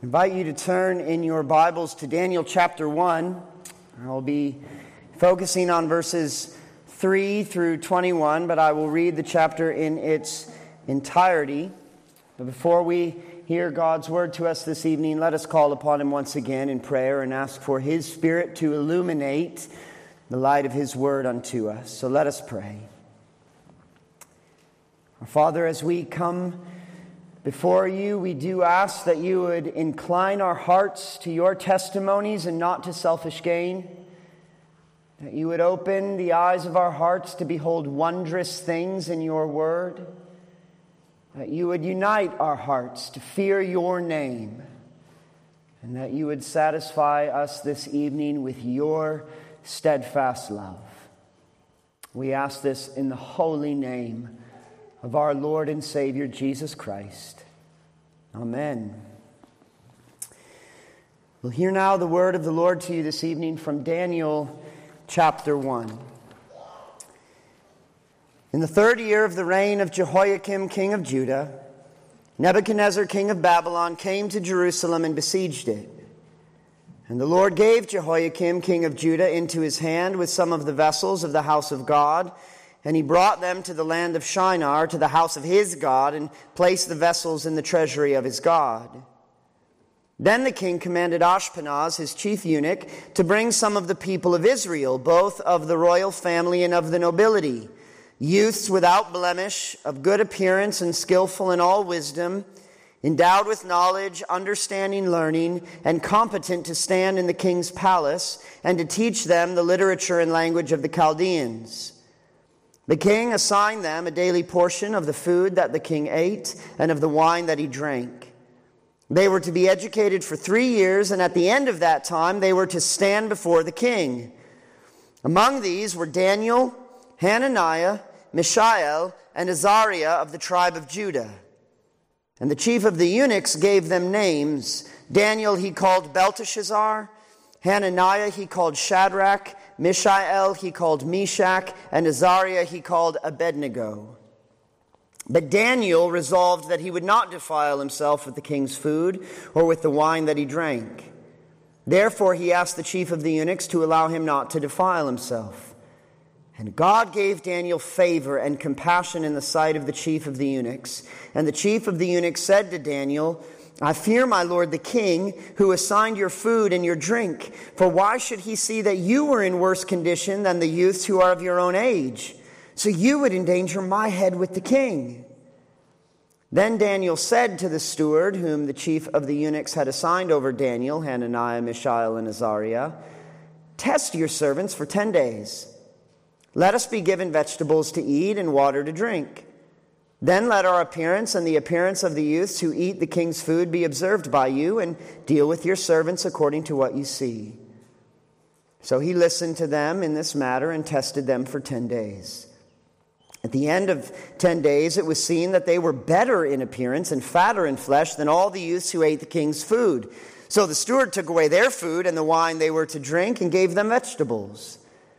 I invite you to turn in your Bibles to Daniel chapter 1. I'll be focusing on verses 3 through 21, but I will read the chapter in its entirety. But before we hear God's word to us this evening, let us call upon Him once again in prayer and ask for His Spirit to illuminate the light of His word unto us. So let us pray. Our Father, as we come before you, we do ask that you would incline our hearts to your testimonies and not to selfish gain. That you would open the eyes of our hearts to behold wondrous things in your word. That you would unite our hearts to fear your name. And that you would satisfy us this evening with your steadfast love. We ask this in the holy name of our Lord and Savior, Jesus Christ. Amen. We'll hear now the word of the Lord to you this evening from Daniel chapter 1. In the 3rd year of the reign of Jehoiakim, king of Judah, Nebuchadnezzar, king of Babylon, came to Jerusalem and besieged it. And the Lord gave Jehoiakim, king of Judah, into his hand with some of the vessels of the house of God, and he brought them to the land of Shinar, to the house of his God, and placed the vessels in the treasury of his God. Then the king commanded Ashpenaz, his chief eunuch, to bring some of the people of Israel, both of the royal family and of the nobility, youths without blemish, of good appearance and skillful in all wisdom, endowed with knowledge, understanding, learning, and competent to stand in the king's palace, and to teach them the literature and language of the Chaldeans. The king assigned them a daily portion of the food that the king ate and of the wine that he drank. They were to be educated for 3 years, and at the end of that time they were to stand before the king. Among these were Daniel, Hananiah, Mishael, and Azariah of the tribe of Judah. And the chief of the eunuchs gave them names. Daniel he called Belteshazzar, Hananiah he called Shadrach, Mishael he called Meshach, and Azariah he called Abednego. But Daniel resolved that he would not defile himself with the king's food or with the wine that he drank. Therefore he asked the chief of the eunuchs to allow him not to defile himself. And God gave Daniel favor and compassion in the sight of the chief of the eunuchs. And the chief of the eunuchs said to Daniel, I fear my lord the king, who assigned your food and your drink. For why should he see that you were in worse condition than the youths who are of your own age? So you would endanger my head with the king. Then Daniel said to the steward, whom the chief of the eunuchs had assigned over Daniel, Hananiah, Mishael, and Azariah, test your servants for 10 days. Let us be given vegetables to eat and water to drink. Then let our appearance and the appearance of the youths who eat the king's food be observed by you, and deal with your servants according to what you see. So he listened to them in this matter and tested them for 10 days. At the end of 10 days, it was seen that they were better in appearance and fatter in flesh than all the youths who ate the king's food. So the steward took away their food and the wine they were to drink and gave them vegetables.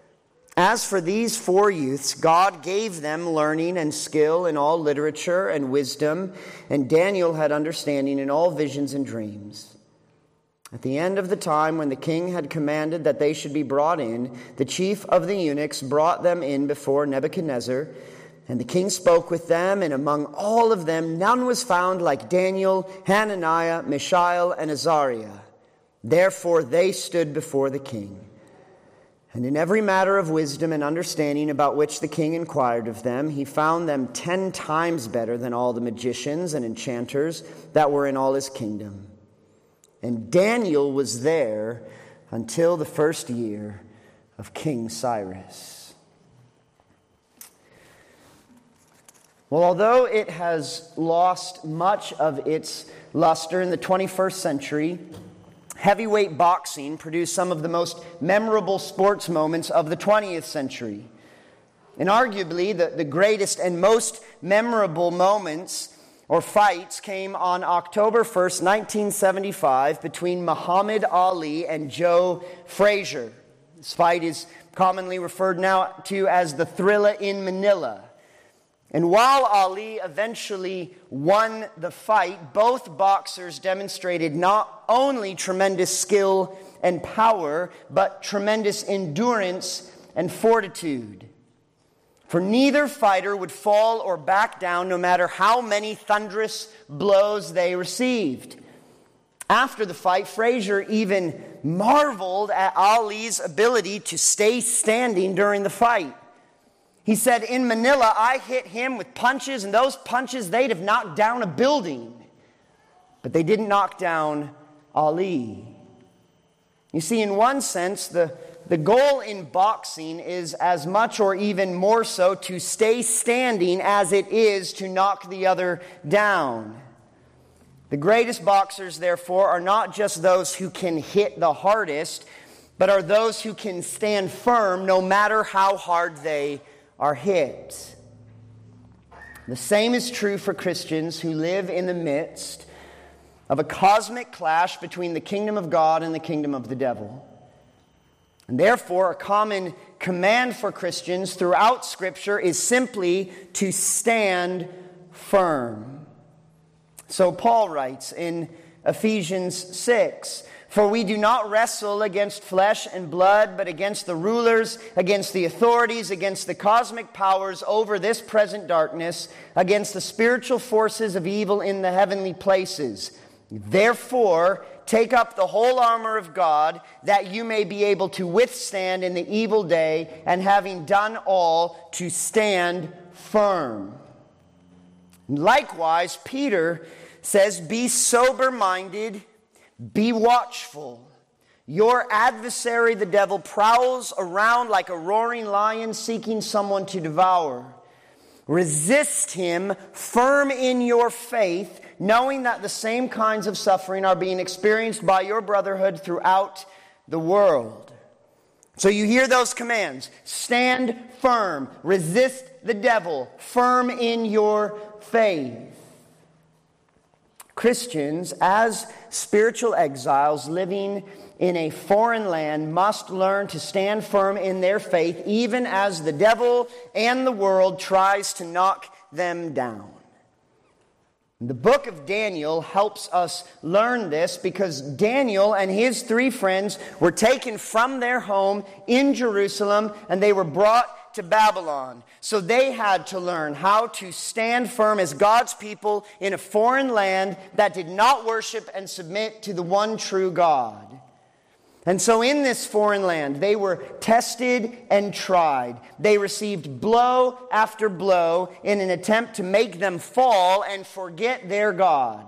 As for these 4 youths, God gave them learning and skill in all literature and wisdom, and Daniel had understanding in all visions and dreams. At the end of the time when the king had commanded that they should be brought in, the chief of the eunuchs brought them in before Nebuchadnezzar, and the king spoke with them, and among all of them none was found like Daniel, Hananiah, Mishael, and Azariah. Therefore they stood before the king. And in every matter of wisdom and understanding about which the king inquired of them, he found them 10 times better than all the magicians and enchanters that were in all his kingdom. And Daniel was there until the 1st year of King Cyrus. Well, although it has lost much of its luster in the 21st century, heavyweight boxing produced some of the most memorable sports moments of the 20th century. And arguably, the greatest and most memorable moments or fights came on October 1st, 1975, between Muhammad Ali and Joe Frazier. This fight is commonly referred now to as the Thrilla in Manila. And while Ali eventually won the fight, both boxers demonstrated not only tremendous skill and power, but tremendous endurance and fortitude. For neither fighter would fall or back down no matter how many thunderous blows they received. After the fight, Frazier even marveled at Ali's ability to stay standing during the fight. He said, "In Manila, I hit him with punches, and those punches, they'd have knocked down a building. But they didn't knock down Ali." You see, in one sense, the goal in boxing is as much or even more so to stay standing as it is to knock the other down. The greatest boxers, therefore, are not just those who can hit the hardest, but are those who can stand firm no matter how hard they are hit. The same is true for Christians who live in the midst of a cosmic clash between the kingdom of God and the kingdom of the devil. And therefore, a common command for Christians throughout Scripture is simply to stand firm. So Paul writes in Ephesians 6, "For we do not wrestle against flesh and blood, but against the rulers, against the authorities, against the cosmic powers over this present darkness, against the spiritual forces of evil in the heavenly places. Therefore, take up the whole armor of God, that you may be able to withstand in the evil day, and having done all, to stand firm." Likewise, Peter says, "Be sober-minded, be watchful. Your adversary, the devil, prowls around like a roaring lion seeking someone to devour. Resist him, firm in your faith, knowing that the same kinds of suffering are being experienced by your brotherhood throughout the world." So you hear those commands. Stand firm. Resist the devil. Firm in your faith. Christians, as spiritual exiles living in a foreign land, must learn to stand firm in their faith, even as the devil and the world tries to knock them down. The book of Daniel helps us learn this because Daniel and his 3 friends were taken from their home in Jerusalem and they were brought to Babylon. So they had to learn how to stand firm as God's people in a foreign land that did not worship and submit to the one true God. And so in this foreign land, they were tested and tried. They received blow after blow in an attempt to make them fall and forget their God.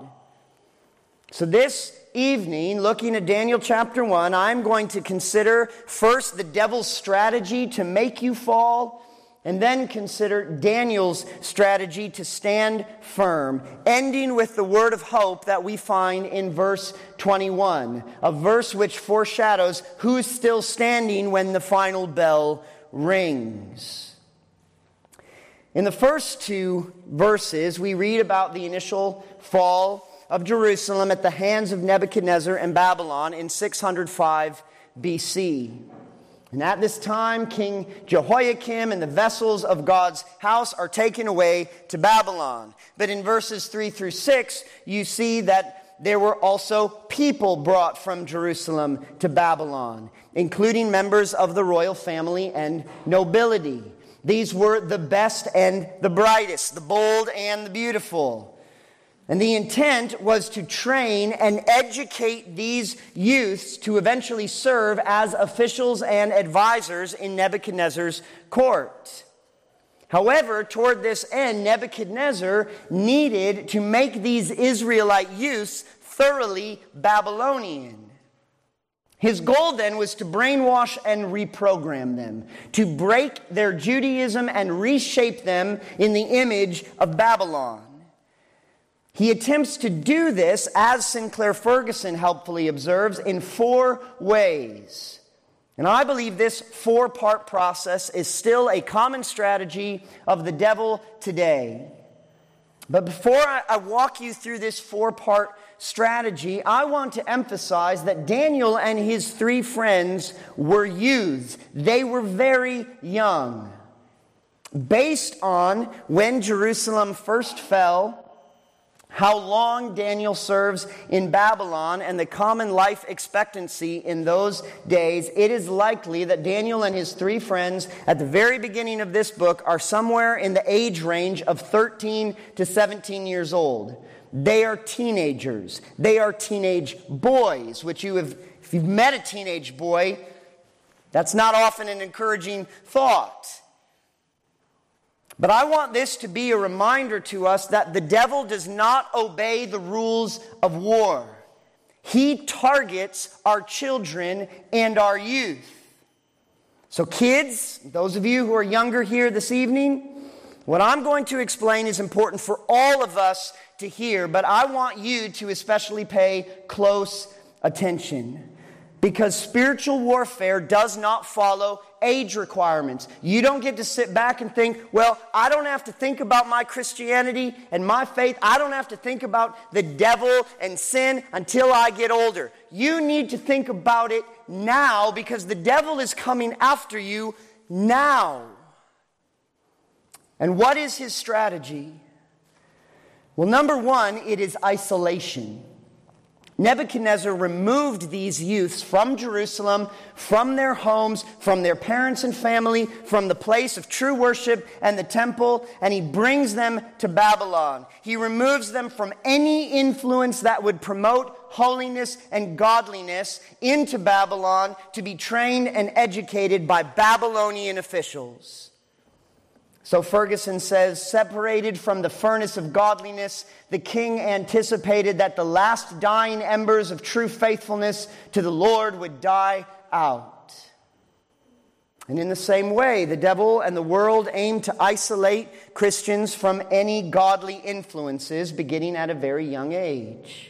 So this evening, looking at Daniel chapter 1, I'm going to consider first the devil's strategy to make you fall, and then consider Daniel's strategy to stand firm, ending with the word of hope that we find in verse 21, a verse which foreshadows who's still standing when the final bell rings. In the first 2 verses, we read about the initial fall of Jerusalem at the hands of Nebuchadnezzar and Babylon in 605 BC. And at this time, King Jehoiakim and the vessels of God's house are taken away to Babylon. But in verses 3 through 6, you see that there were also people brought from Jerusalem to Babylon, including members of the royal family and nobility. These were the best and the brightest, the bold and the beautiful. And the intent was to train and educate these youths to eventually serve as officials and advisors in Nebuchadnezzar's court. However, toward this end, Nebuchadnezzar needed to make these Israelite youths thoroughly Babylonian. His goal then was to brainwash and reprogram them, to break their Judaism and reshape them in the image of Babylon. He attempts to do this, as Sinclair Ferguson helpfully observes, in 4 ways. And I believe this 4-part process is still a common strategy of the devil today. But before I walk you through this 4-part strategy, I want to emphasize that Daniel and his 3 friends were youths. They were very young. based on when Jerusalem first fell, how long Daniel serves in Babylon, and the common life expectancy in those days, it is likely that Daniel and his three friends at the very beginning of this book are somewhere in the age range of 13 to 17 years old. They are teenagers. They are teenage boys, which if you've met a teenage boy, that's not often an encouraging thought. But I want this to be a reminder to us that the devil does not obey the rules of war. He targets our children and our youth. So kids, those of you who are younger here this evening, what I'm going to explain is important for all of us to hear, but I want you to especially pay close attention. Because spiritual warfare does not follow age requirements. You don't get to sit back and think, well, I don't have to think about my Christianity and my faith. I don't have to think about the devil and sin until I get older. You need to think about it now because the devil is coming after you now. And what is his strategy? Well, number one, it is isolation. Nebuchadnezzar removed these youths from Jerusalem, from their homes, from their parents and family, from the place of true worship and the temple, and he brings them to Babylon. He removes them from any influence that would promote holiness and godliness into Babylon to be trained and educated by Babylonian officials. So Ferguson says, separated from the furnace of godliness, the king anticipated that the last dying embers of true faithfulness to the Lord would die out. And in the same way, the devil and the world aim to isolate Christians from any godly influences beginning at a very young age.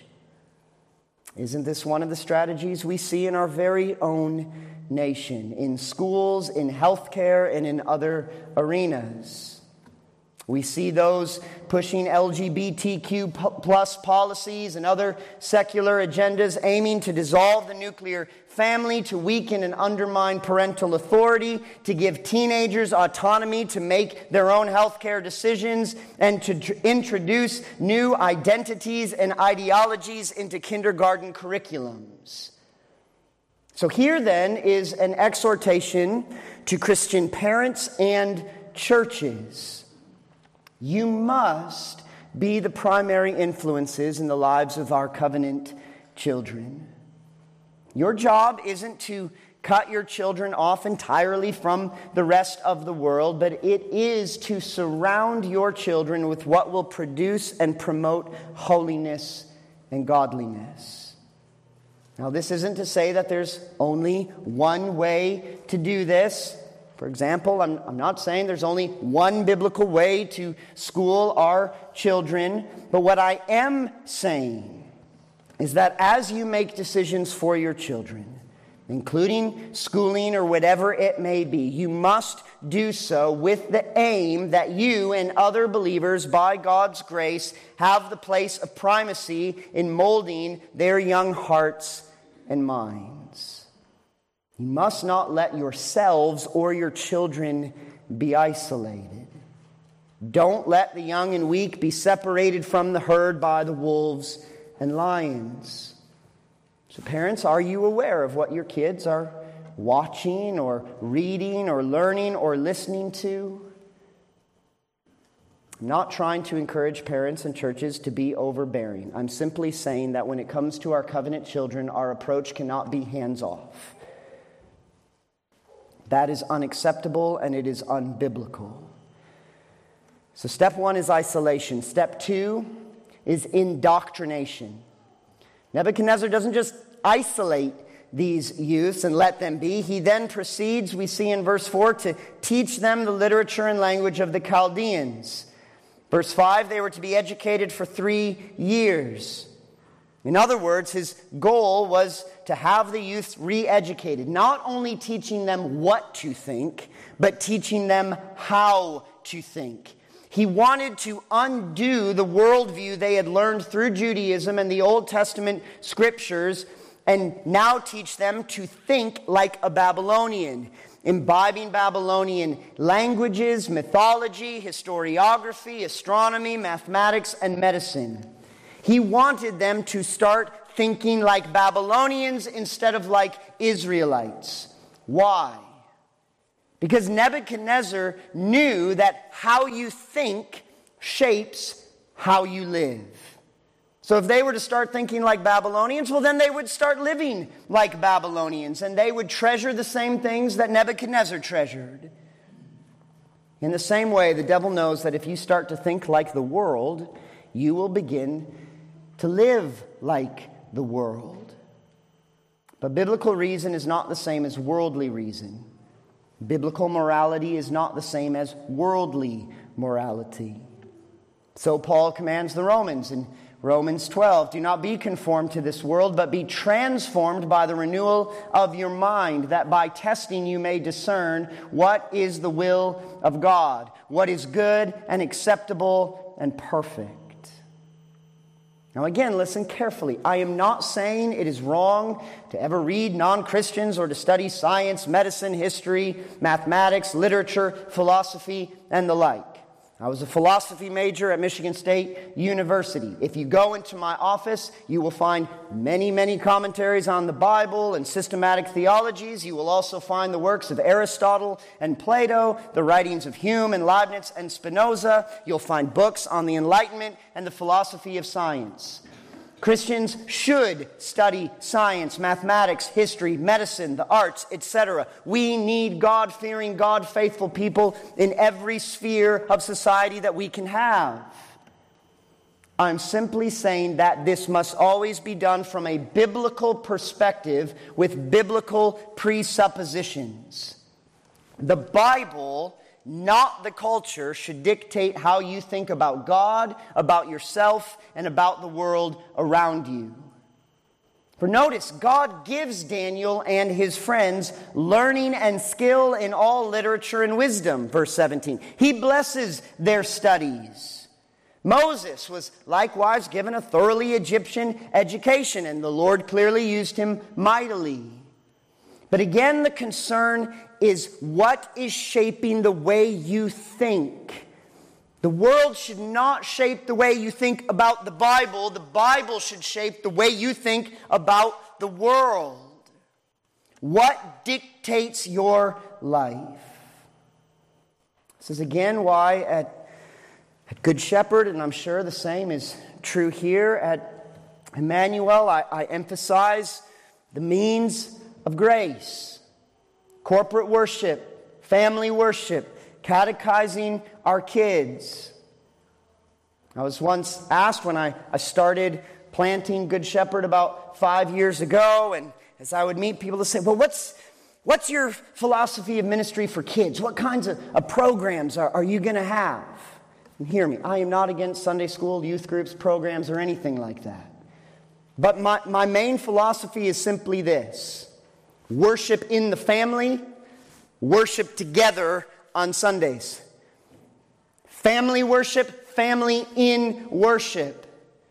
Isn't this one of the strategies we see in our very own nation, in schools, in healthcare, and in other arenas? We see those pushing LGBTQ plus policies and other secular agendas aiming to dissolve the nuclear family, to weaken and undermine parental authority, to give teenagers autonomy to make their own healthcare decisions, and to introduce new identities and ideologies into kindergarten curriculums. So here then is an exhortation to Christian parents and churches. You must be the primary influences in the lives of our covenant children. Your job isn't to cut your children off entirely from the rest of the world, but it is to surround your children with what will produce and promote holiness and godliness. Now, this isn't to say that there's only one way to do this. For example, I'm not saying there's only one biblical way to school our children, but what I am saying is that as you make decisions for your children, including schooling or whatever it may be, you must do so with the aim that you and other believers, by God's grace, have the place of primacy in molding their young hearts and minds. You must not let yourselves or your children be isolated. Don't let the young and weak be separated from the herd by the wolves and lions. So parents, are you aware of what your kids are watching or reading or learning or listening to? I'm not trying to encourage parents and churches to be overbearing. I'm simply saying that when it comes to our covenant children, our approach cannot be hands-off. That is unacceptable and it is unbiblical. So step one is isolation. Step two is indoctrination. Nebuchadnezzar doesn't just isolate these youths and let them be. He then proceeds, we see in verse 4, to teach them the literature and language of the Chaldeans. Verse 5, they were to be educated for 3 years. In other words, his goal was to have the youth re-educated, not only teaching them what to think, but teaching them how to think. He wanted to undo the worldview they had learned through Judaism and the Old Testament scriptures, and now teach them to think like a Babylonian. imbibing Babylonian languages, mythology, historiography, astronomy, mathematics, and medicine. He wanted them to start thinking like Babylonians instead of like Israelites. Why? Because Nebuchadnezzar knew that how you think shapes how you live. So if they were to start thinking like Babylonians, well, then they would start living like Babylonians, and they would treasure the same things that Nebuchadnezzar treasured. In the same way, the devil knows that if you start to think like the world, you will begin to live like the world. But biblical reason is not the same as worldly reason. Biblical morality is not the same as worldly morality. So Paul commands the Romans in Romans 12, do not be conformed to this world, but be transformed by the renewal of your mind, that by testing you may discern what is the will of God, what is good and acceptable and perfect. Now again, listen carefully. I am not saying it is wrong to ever read non-Christians or to study science, medicine, history, mathematics, literature, philosophy, and the like. I was a philosophy major at Michigan State University. If you go into my office, you will find many, many commentaries on the Bible and systematic theologies. You will also find the works of Aristotle and Plato, the writings of Hume and Leibniz and Spinoza. You'll find books on the Enlightenment and the philosophy of science. Christians should study science, mathematics, history, medicine, the arts, etc. We need God-fearing, God-faithful people in every sphere of society that we can have. I'm simply saying that this must always be done from a biblical perspective with biblical presuppositions. The Bible, not the culture, should dictate how you think about God, about yourself, and about the world around you. For notice, God gives Daniel and his friends learning and skill in all literature and wisdom, verse 17. He blesses their studies. Moses was likewise given a thoroughly Egyptian education, and the Lord clearly used him mightily. But again, the concern is what is shaping the way you think. The world should not shape the way you think about the Bible. The Bible should shape the way you think about the world. What dictates your life? This is again why at Good Shepherd, and I'm sure the same is true here at Emmanuel, I emphasize the means of grace. Corporate worship, family worship, catechizing our kids. I was once asked when I started planting Good Shepherd about 5 years ago, and as I would meet people to say, well, what's your philosophy of ministry for kids? What kinds of programs are you going to have? And hear me, I am not against Sunday school, youth groups, programs, or anything like that. But my main philosophy is simply this. Worship in the family, worship together on Sundays. Family worship, family in worship.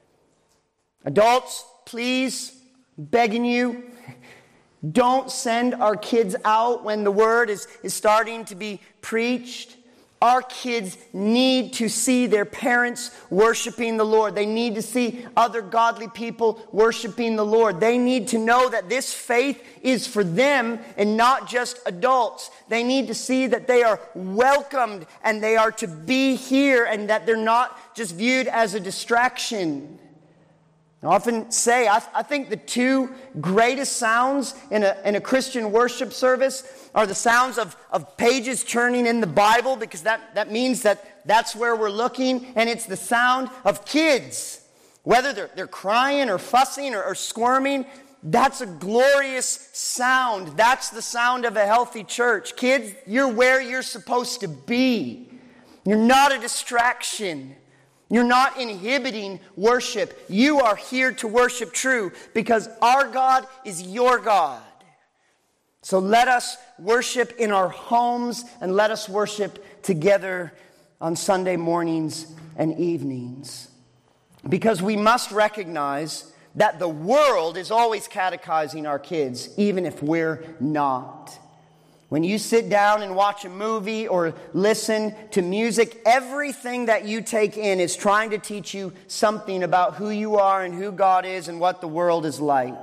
Adults, please, begging you, don't send our kids out when the word is starting to be preached. Our kids need to see their parents worshiping the Lord. They need to see other godly people worshiping the Lord. They need to know that this faith is for them and not just adults. They need to see that they are welcomed and they are to be here and that they're not just viewed as a distraction. I often say, I think the two greatest sounds in a Christian worship service are the sounds of pages turning in the Bible, because that means that's where we're looking, and it's the sound of kids. Whether they're crying or fussing or squirming, that's a glorious sound. That's the sound of a healthy church. Kids, you're where you're supposed to be. You're not a distraction. You're not inhibiting worship. You are here to worship true, because our God is your God. So let us worship in our homes and let us worship together on Sunday mornings and evenings. Because we must recognize that the world is always catechizing our kids, even if we're not. When you sit down and watch a movie or listen to music, everything that you take in is trying to teach you something about who you are and who God is and what the world is like.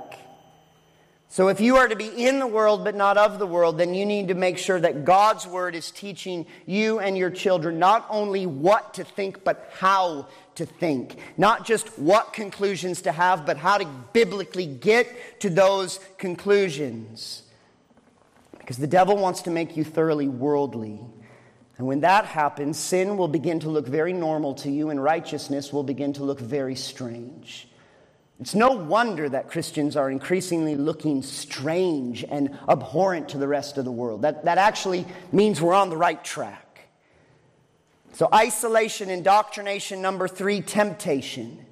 So if you are to be in the world but not of the world, then you need to make sure that God's Word is teaching you and your children not only what to think, but how to think. Not just what conclusions to have, but how to biblically get to those conclusions. Because the devil wants to make you thoroughly worldly. And when that happens, sin will begin to look very normal to you, and righteousness will begin to look very strange. It's no wonder that Christians are increasingly looking strange and abhorrent to the rest of the world. That actually means we're on the right track. So isolation, indoctrination. Number 3, temptation.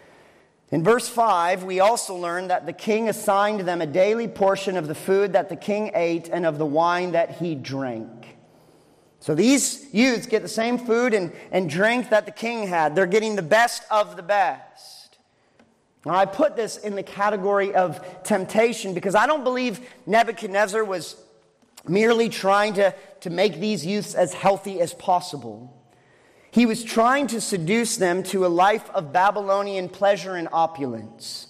In verse 5, we also learn that the king assigned them a daily portion of the food that the king ate and of the wine that he drank. So these youths get the same food and drink that the king had. They're getting the best of the best. Now, I put this in the category of temptation because I don't believe Nebuchadnezzar was merely trying to make these youths as healthy as possible. He was trying to seduce them to a life of Babylonian pleasure and opulence.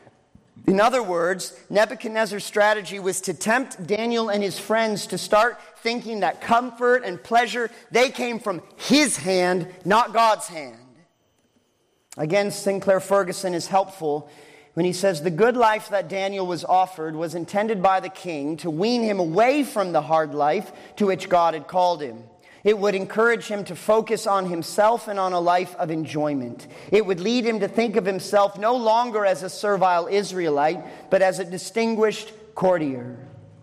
In other words, Nebuchadnezzar's strategy was to tempt Daniel and his friends to start thinking that comfort and pleasure, they came from his hand, not God's hand. Again, Sinclair Ferguson is helpful when he says the good life that Daniel was offered was intended by the king to wean him away from the hard life to which God had called him. It would encourage him to focus on himself and on a life of enjoyment. It would lead him to think of himself no longer as a servile Israelite, but as a distinguished courtier.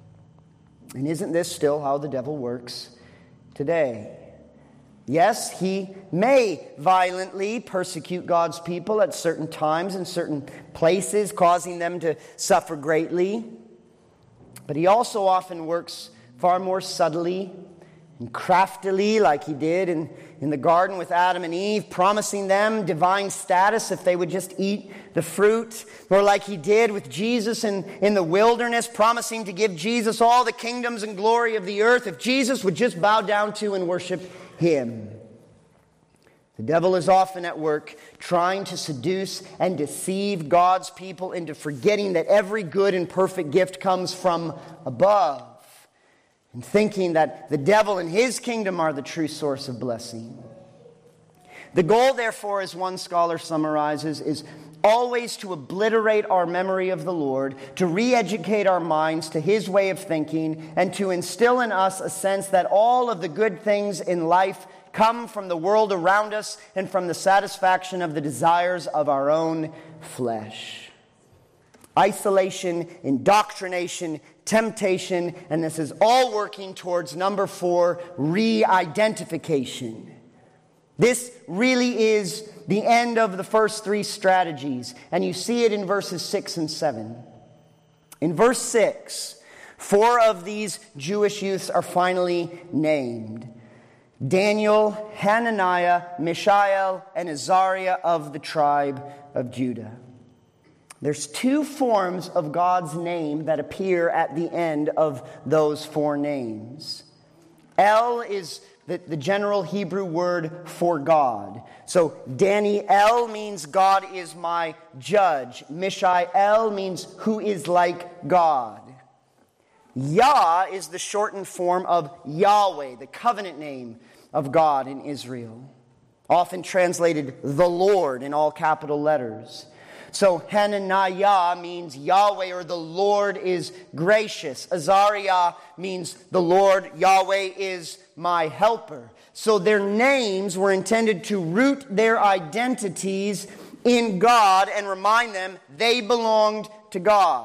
And isn't this still how the devil works today? Yes, he may violently persecute God's people at certain times and certain places, causing them to suffer greatly. But he also often works far more subtly and craftily, like he did in the garden with Adam and Eve, promising them divine status if they would just eat the fruit. Or like he did with Jesus in the wilderness, promising to give Jesus all the kingdoms and glory of the earth if Jesus would just bow down to and worship him. The devil is often at work trying to seduce and deceive God's people into forgetting that every good and perfect gift comes from above, and thinking that the devil and his kingdom are the true source of blessing. The goal, therefore, as one scholar summarizes, is always to obliterate our memory of the Lord, to re-educate our minds to his way of thinking, and to instill in us a sense that all of the good things in life come from the world around us and from the satisfaction of the desires of our own flesh. Isolation, indoctrination, temptation, and this is all working towards number 4, re-identification. This really is the end of the first 3 strategies, and you see it in verses 6 and 7. In verse 6, 4 of these Jewish youths are finally named: Daniel, Hananiah, Mishael, and Azariah of the tribe of Judah. There's 2 forms of God's name that appear at the end of those 4 names. El is the general Hebrew word for God. So Daniel means God is my judge. Mishael means who is like God. Yah is the shortened form of Yahweh, the covenant name of God in Israel, often translated the Lord in all capital letters. So Hananiah means Yahweh, or the Lord is gracious. Azariah means the Lord, Yahweh is my helper. So their names were intended to root their identities in God and remind them they belonged to God.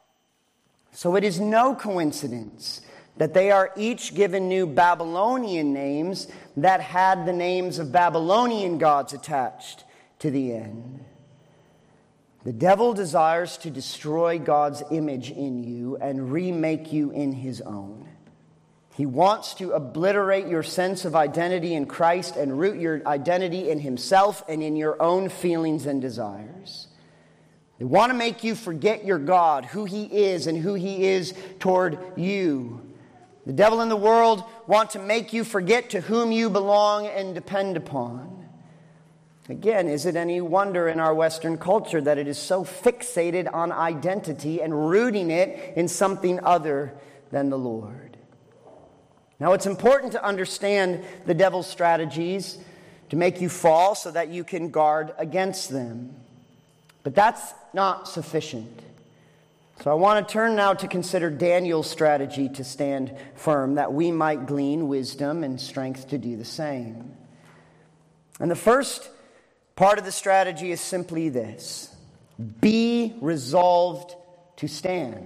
So it is no coincidence that they are each given new Babylonian names that had the names of Babylonian gods attached to the end. The devil desires to destroy God's image in you and remake you in his own. He wants to obliterate your sense of identity in Christ and root your identity in himself and in your own feelings and desires. They want to make you forget your God, who he is and who he is toward you. The devil and the world want to make you forget to whom you belong and depend upon. Again, is it any wonder in our Western culture that it is so fixated on identity and rooting it in something other than the Lord? Now, it's important to understand the devil's strategies to make you fall so that you can guard against them. But that's not sufficient. So I want to turn now to consider Daniel's strategy to stand firm, that we might glean wisdom and strength to do the same. And the first part of the strategy is simply this: be resolved to stand.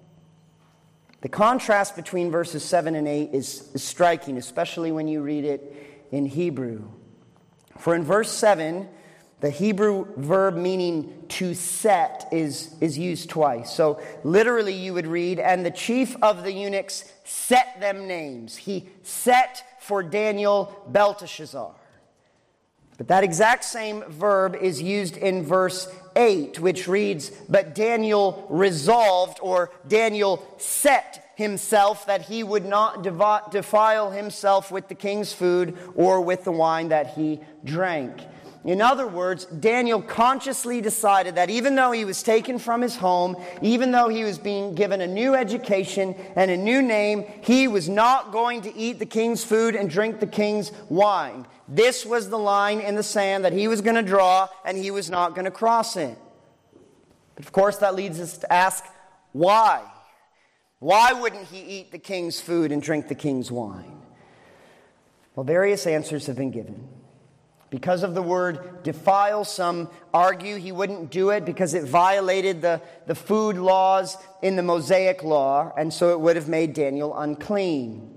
The contrast between verses 7 and 8 is striking, especially when you read it in Hebrew. For in verse 7, the Hebrew verb meaning to set is used twice. So literally you would read, and the chief of the eunuchs set them names. He set for Daniel Belteshazzar. But that exact same verb is used in verse 8, which reads, but Daniel resolved, or Daniel set himself that he would not defile himself with the king's food or with the wine that he drank. In other words, Daniel consciously decided that even though he was taken from his home, even though he was being given a new education and a new name, he was not going to eat the king's food and drink the king's wine. This was the line in the sand that he was going to draw, and he was not going to cross it. But of course, that leads us to ask, why? Why wouldn't he eat the king's food and drink the king's wine? Well, various answers have been given. Because of the word defile, some argue he wouldn't do it because it violated the food laws in the Mosaic law, and so it would have made Daniel unclean.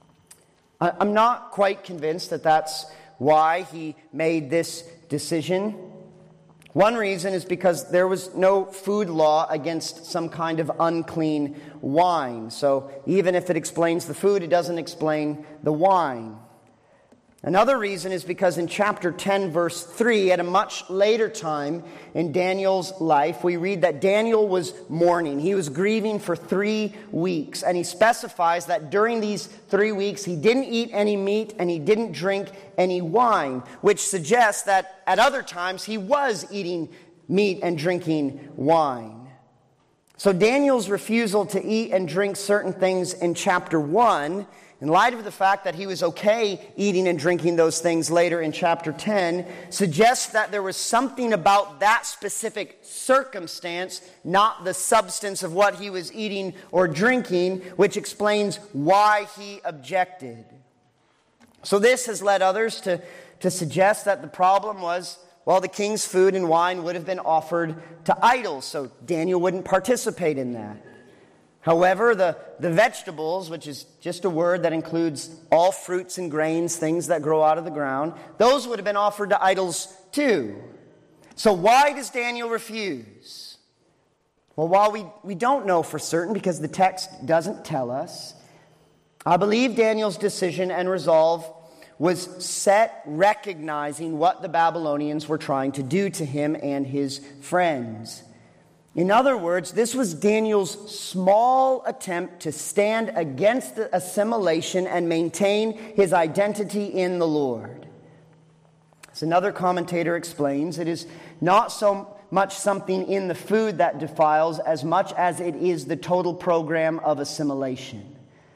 I'm not quite convinced that that's why he made this decision. One reason is because there was no food law against some kind of unclean wine. So even if it explains the food, it doesn't explain the wine. Another reason is because in chapter 10, verse 3, at a much later time in Daniel's life, we read that Daniel was mourning. He was grieving for 3 weeks. And he specifies that during these 3 weeks, he didn't eat any meat and he didn't drink any wine, which suggests that at other times he was eating meat and drinking wine. So Daniel's refusal to eat and drink certain things in chapter 1, in light of the fact that he was okay eating and drinking those things later in chapter 10, suggests that there was something about that specific circumstance, not the substance of what he was eating or drinking, which explains why he objected. So this has led others to suggest that the problem was, well, the king's food and wine would have been offered to idols, so Daniel wouldn't participate in that. However, the vegetables, which is just a word that includes all fruits and grains, things that grow out of the ground, those would have been offered to idols too. So why does Daniel refuse? Well, while we don't know for certain because the text doesn't tell us, I believe Daniel's decision and resolve was set recognizing what the Babylonians were trying to do to him and his friends. In other words, this was Daniel's small attempt to stand against the assimilation and maintain his identity in the Lord. As another commentator explains, it is not so much something in the food that defiles as much as it is the total program of assimilation.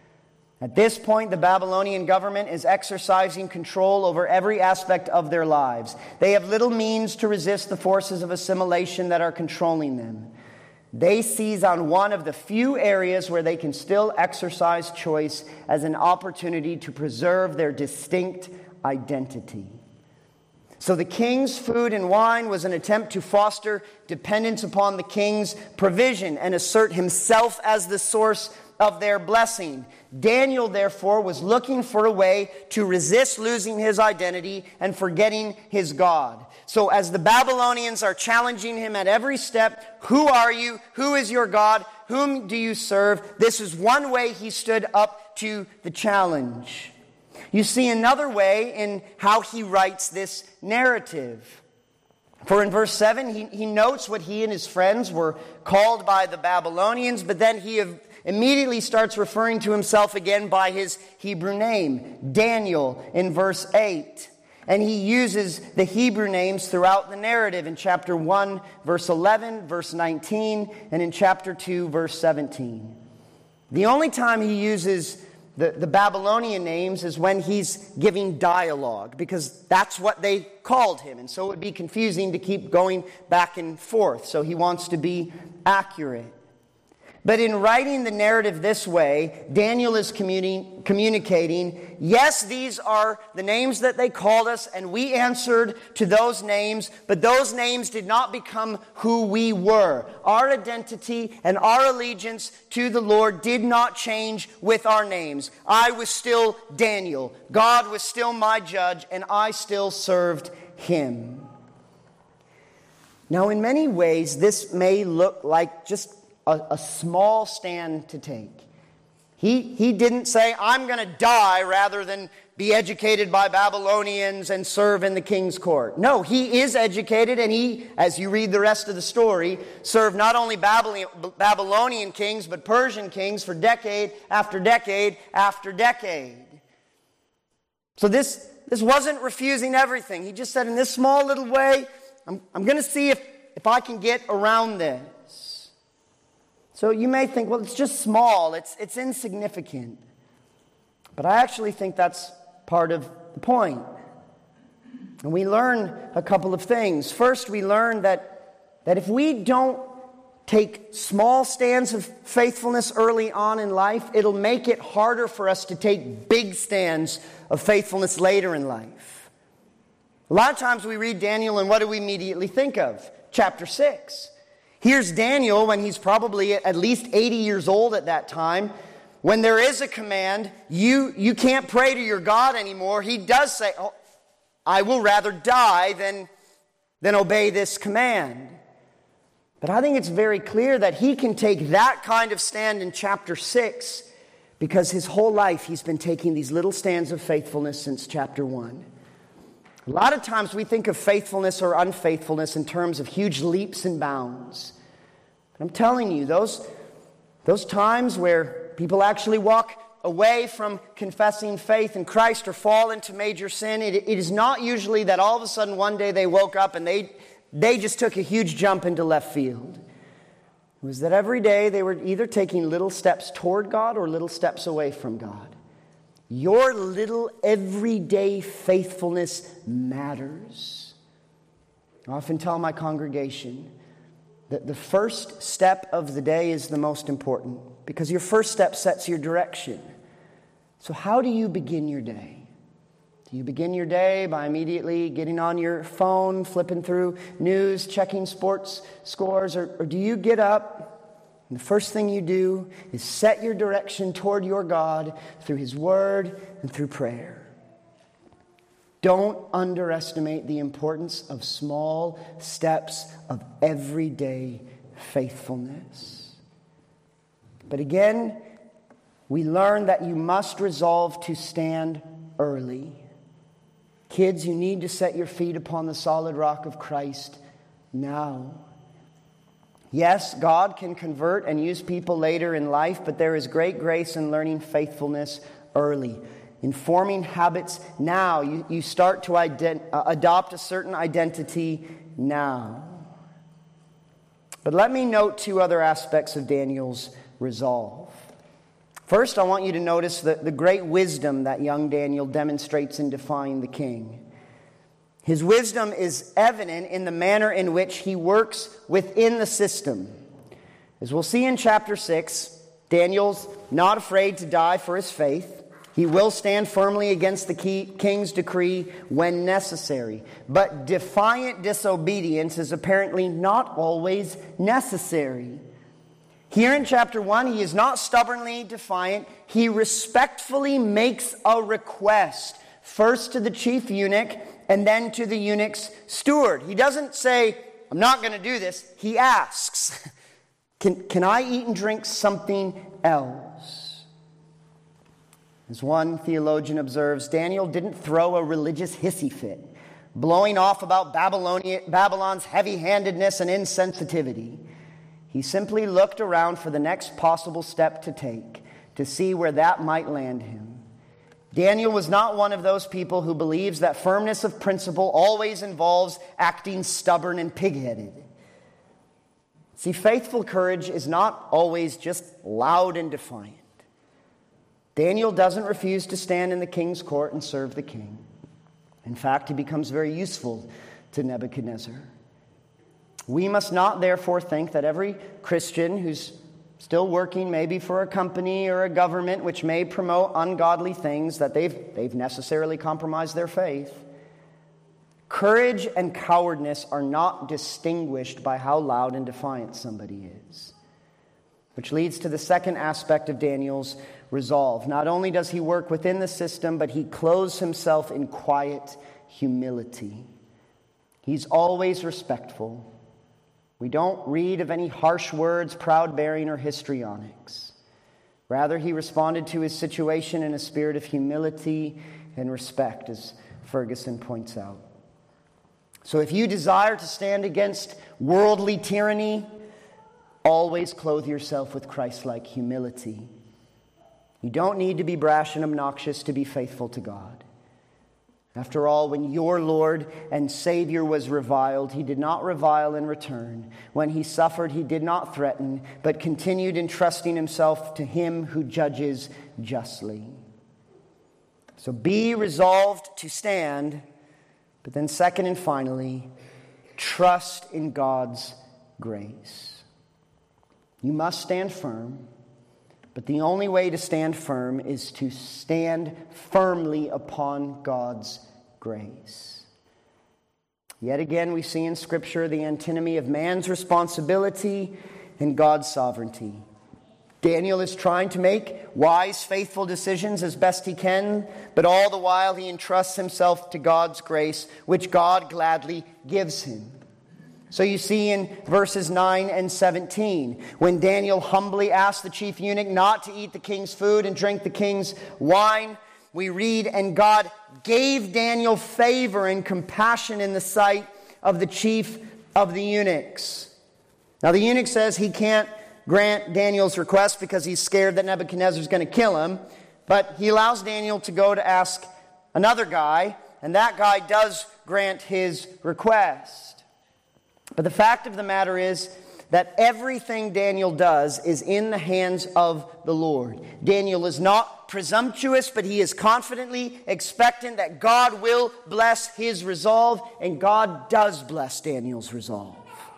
At this point, the Babylonian government is exercising control over every aspect of their lives. They have little means to resist the forces of assimilation that are controlling them. They seize on one of the few areas where they can still exercise choice as an opportunity to preserve their distinct identity. So the king's food and wine was an attempt to foster dependence upon the king's provision and assert himself as the source of their blessing. Daniel, therefore, was looking for a way to resist losing his identity and forgetting his God. So as the Babylonians are challenging him at every step, who are you? Who is your God? Whom do you serve? This is one way he stood up to the challenge. You see another way in how he writes this narrative. For in verse 7, he notes what he and his friends were called by the Babylonians, but then he immediately starts referring to himself again by his Hebrew name, Daniel, in verse 8. And he uses the Hebrew names throughout the narrative in chapter 1, verse 11, verse 19, and in chapter 2, verse 17. The only time he uses the Babylonian names is when he's giving dialogue, because that's what they called him. And so it would be confusing to keep going back and forth. So he wants to be accurate. But in writing the narrative this way, Daniel is communicating, yes, these are the names that they called us, and we answered to those names, but those names did not become who we were. Our identity and our allegiance to the Lord did not change with our names. I was still Daniel. God was still my judge, and I still served him. Now, in many ways, this may look like just a small stand to take. He didn't say, I'm going to die rather than be educated by Babylonians and serve in the king's court. No, he is educated, and he, as you read the rest of the story, served not only Babylonian kings, but Persian kings for decade after decade after decade. So this wasn't refusing everything. He just said, in this small little way, I'm going to see if I can get around this. So you may think, well, it's just small, it's insignificant. But I actually think that's part of the point. And we learn a couple of things. First, we learn that if we don't take small stands of faithfulness early on in life, it'll make it harder for us to take big stands of faithfulness later in life. A lot of times we read Daniel, and what do we immediately think of? Chapter 6. Here's Daniel when he's probably at least 80 years old at that time. When there is a command, you can't pray to your God anymore. He does say, oh, I will rather die than obey this command. But I think it's very clear that he can take that kind of stand in chapter 6 because his whole life he's been taking these little stands of faithfulness since chapter 1. A lot of times we think of faithfulness or unfaithfulness in terms of huge leaps and bounds. But I'm telling you, those times where people actually walk away from confessing faith in Christ or fall into major sin, it is not usually that all of a sudden one day they woke up and they just took a huge jump into left field. It was that every day they were either taking little steps toward God or little steps away from God. Your little everyday faithfulness matters. I often tell my congregation that the first step of the day is the most important because your first step sets your direction. So how do you begin your day? Do you begin your day by immediately getting on your phone, flipping through news, checking sports scores, or do you get up and the first thing you do is set your direction toward your God through His Word and through prayer? Don't underestimate the importance of small steps of everyday faithfulness. But again, we learn that you must resolve to stand early. Kids, you need to set your feet upon the solid rock of Christ now. Yes, God can convert and use people later in life, but there is great grace in learning faithfulness early. In forming habits now, you start to adopt a certain identity now. But let me note two other aspects of Daniel's resolve. First, I want you to notice the great wisdom that young Daniel demonstrates in defying the king. His wisdom is evident in the manner in which he works within the system. As we'll see in chapter 6, Daniel's not afraid to die for his faith. He will stand firmly against the king's decree when necessary. But defiant disobedience is apparently not always necessary. Here in chapter 1, he is not stubbornly defiant. He respectfully makes a request, first to the chief eunuch and then to the eunuch's steward. He doesn't say, I'm not going to do this. He asks, can I eat and drink something else? As one theologian observes, Daniel didn't throw a religious hissy fit, blowing off about Babylon's heavy-handedness and insensitivity. He simply looked around for the next possible step to take to see where that might land him. Daniel was not one of those people who believes that firmness of principle always involves acting stubborn and pig-headed. See, faithful courage is not always just loud and defiant. Daniel doesn't refuse to stand in the king's court and serve the king. In fact, he becomes very useful to Nebuchadnezzar. We must not therefore think that every Christian who's still working maybe for a company or a government which may promote ungodly things, that they've necessarily compromised their faith. Courage and cowardice are not distinguished by how loud and defiant somebody is. Which leads to the second aspect of Daniel's resolve. Not only does he work within the system, but he clothes himself in quiet humility. He's always respectful. We don't read of any harsh words, proud-bearing, or histrionics. Rather, he responded to his situation in a spirit of humility and respect, as Ferguson points out. So if you desire to stand against worldly tyranny, always clothe yourself with Christ-like humility. You don't need to be brash and obnoxious to be faithful to God. After all, when your Lord and Savior was reviled, he did not revile in return. When he suffered, he did not threaten, but continued entrusting himself to him who judges justly. So be resolved to stand, but then second and finally, trust in God's grace. You must stand firm, but the only way to stand firm is to stand firmly upon God's grace. Yet again, we see in Scripture the antinomy of man's responsibility and God's sovereignty. Daniel is trying to make wise, faithful decisions as best he can, but all the while he entrusts himself to God's grace, which God gladly gives him. So you see in verses 9 and 17, when Daniel humbly asked the chief eunuch not to eat the king's food and drink the king's wine, we read, and God gave Daniel favor and compassion in the sight of the chief of the eunuchs. Now the eunuch says he can't grant Daniel's request because he's scared that Nebuchadnezzar is going to kill him, but he allows Daniel to go to ask another guy, and that guy does grant his request. But the fact of the matter is that everything Daniel does is in the hands of the Lord. Daniel is not presumptuous, but he is confidently expectant that God will bless his resolve, and God does bless Daniel's resolve.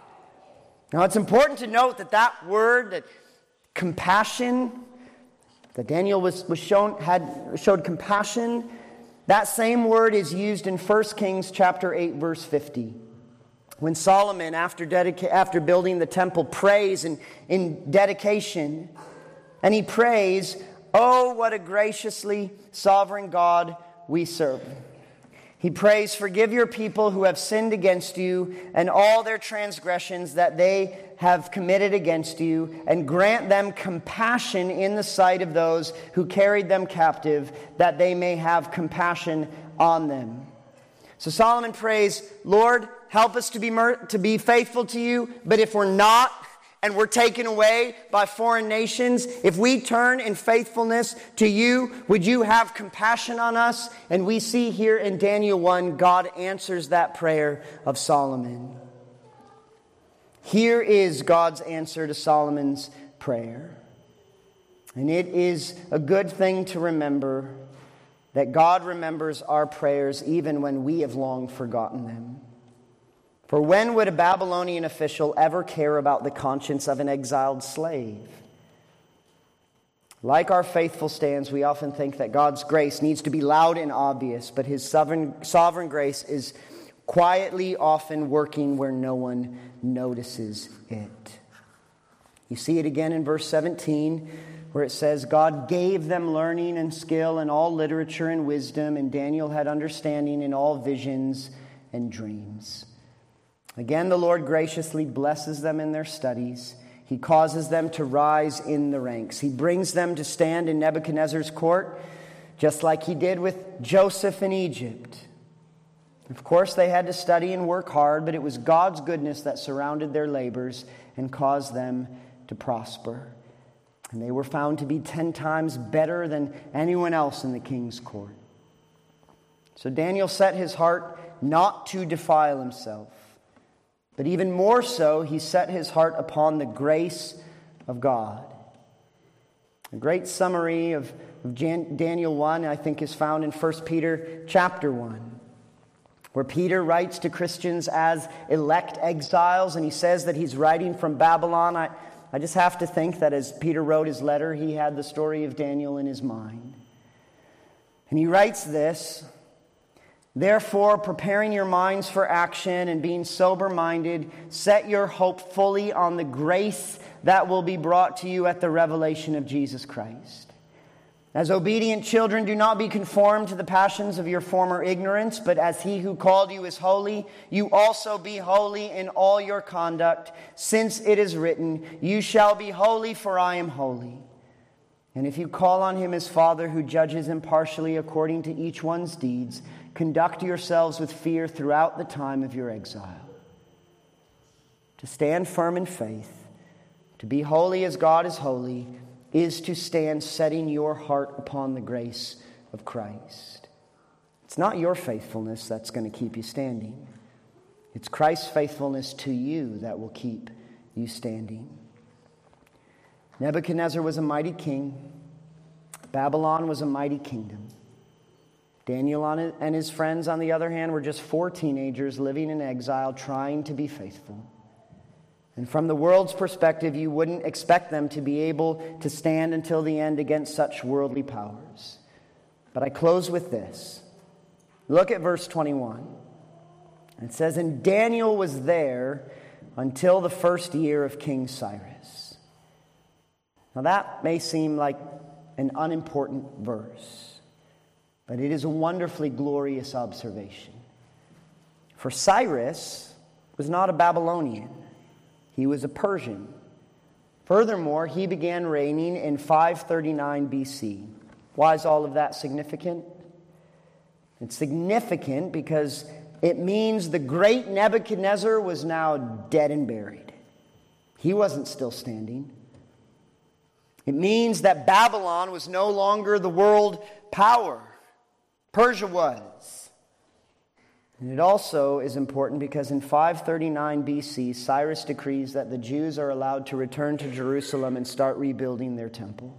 Now it's important to note that word, that compassion, that Daniel showed compassion, that same word is used in 1 Kings chapter 8, verse 50. When Solomon, after building the temple, prays in dedication, and he prays, "Oh, what a graciously sovereign God we serve." He prays, "Forgive your people who have sinned against you and all their transgressions that they have committed against you, and grant them compassion in the sight of those who carried them captive, that they may have compassion on them." So Solomon prays, "Lord, help us to be faithful to you, but if we're not, and we're taken away by foreign nations, if we turn in faithfulness to you, would you have compassion on us?" And we see here in Daniel 1, God answers that prayer of Solomon. Here is God's answer to Solomon's prayer. And it is a good thing to remember that God remembers our prayers even when we have long forgotten them. For when would a Babylonian official ever care about the conscience of an exiled slave? Like our faithful stands, we often think that God's grace needs to be loud and obvious, but his sovereign grace is quietly often working where no one notices it. You see it again in verse 17, where it says, "God gave them learning and skill in all literature and wisdom, and Daniel had understanding in all visions and dreams." Again, the Lord graciously blesses them in their studies. He causes them to rise in the ranks. He brings them to stand in Nebuchadnezzar's court, just like he did with Joseph in Egypt. Of course, they had to study and work hard, but it was God's goodness that surrounded their labors and caused them to prosper. And they were found to be 10 times better than anyone else in the king's court. So Daniel set his heart not to defile himself, but even more so, he set his heart upon the grace of God. A great summary of Daniel 1, I think, is found in 1 Peter chapter 1, where Peter writes to Christians as elect exiles, and he says that he's writing from Babylon. I just have to think that as Peter wrote his letter, he had the story of Daniel in his mind. And he writes this: "Therefore, preparing your minds for action and being sober-minded, set your hope fully on the grace that will be brought to you at the revelation of Jesus Christ. As obedient children, do not be conformed to the passions of your former ignorance, but as He who called you is holy, you also be holy in all your conduct, since it is written, 'You shall be holy, for I am holy.' And if you call on Him as Father who judges impartially according to each one's deeds, conduct yourselves with fear throughout the time of your exile." To stand firm in faith, to be holy as God is holy, is to stand setting your heart upon the grace of Christ. It's not your faithfulness that's going to keep you standing. It's Christ's faithfulness to you that will keep you standing. Nebuchadnezzar was a mighty king. Babylon was a mighty kingdom. Daniel and his friends, on the other hand, were just 4 teenagers living in exile, trying to be faithful. And from the world's perspective, you wouldn't expect them to be able to stand until the end against such worldly powers. But I close with this. Look at verse 21. It says, "And Daniel was there until the first year of King Cyrus." Now that may seem like an unimportant verse, but it is a wonderfully glorious observation. For Cyrus was not a Babylonian. He was a Persian. Furthermore, he began reigning in 539 BC. Why is all of that significant? It's significant because it means the great Nebuchadnezzar was now dead and buried. He wasn't still standing. It means that Babylon was no longer the world power. Persia was. And it also is important because in 539 BC, Cyrus decrees that the Jews are allowed to return to Jerusalem and start rebuilding their temple.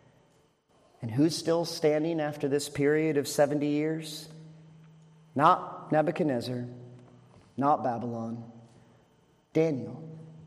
And who's still standing after this period of 70 years? Not Nebuchadnezzar, not Babylon, Daniel.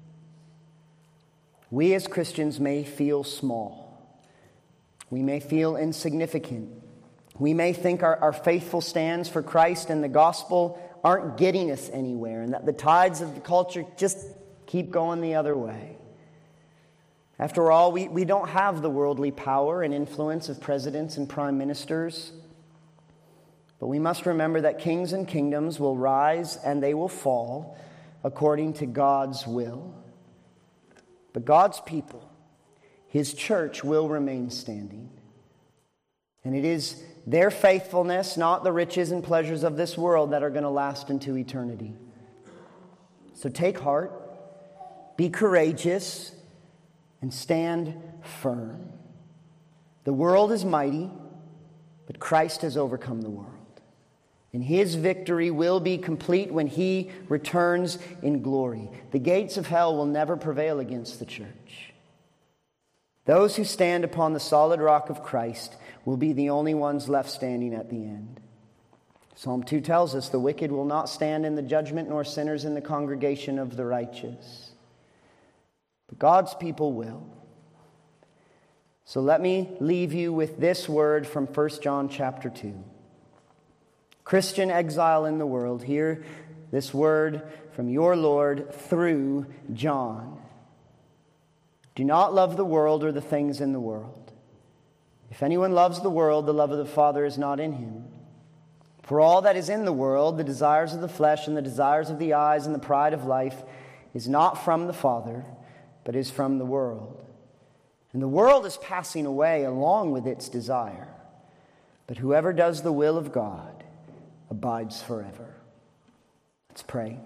We as Christians may feel small. We may feel insignificant. We may think our faithful stands for Christ and the gospel aren't getting us anywhere, and that the tides of the culture just keep going the other way. After all, we don't have the worldly power and influence of presidents and prime ministers. But we must remember that kings and kingdoms will rise and they will fall according to God's will. But God's people, His church, will remain standing. And it is their faithfulness, not the riches and pleasures of this world, that are going to last into eternity. So take heart, be courageous, and stand firm. The world is mighty, but Christ has overcome the world. And His victory will be complete when He returns in glory. The gates of hell will never prevail against the church. Those who stand upon the solid rock of Christ will be the only ones left standing at the end. Psalm 2 tells us the wicked will not stand in the judgment, nor sinners in the congregation of the righteous. But God's people will. So let me leave you with this word from 1 John chapter 2. Christian exile in the world, hear this word from your Lord through John. Do not love the world or the things in the world. If anyone loves the world, the love of the Father is not in him. For all that is in the world, the desires of the flesh and the desires of the eyes and the pride of life, is not from the Father, but is from the world. And the world is passing away along with its desire. But whoever does the will of God abides forever. Let's pray.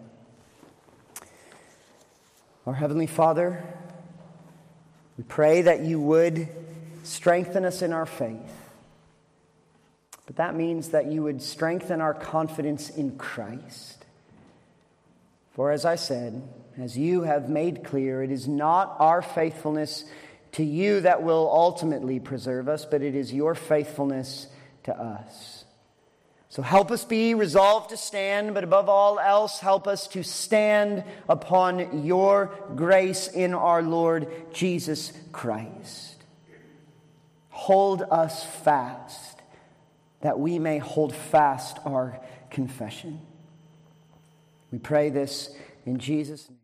Our Heavenly Father, we pray that you would strengthen us in our faith. But that means that you would strengthen our confidence in Christ. For as I said, as you have made clear, it is not our faithfulness to you that will ultimately preserve us, but it is your faithfulness to us. So help us be resolved to stand, but above all else, help us to stand upon your grace in our Lord Jesus Christ. Hold us fast, that we may hold fast our confession. We pray this in Jesus' name.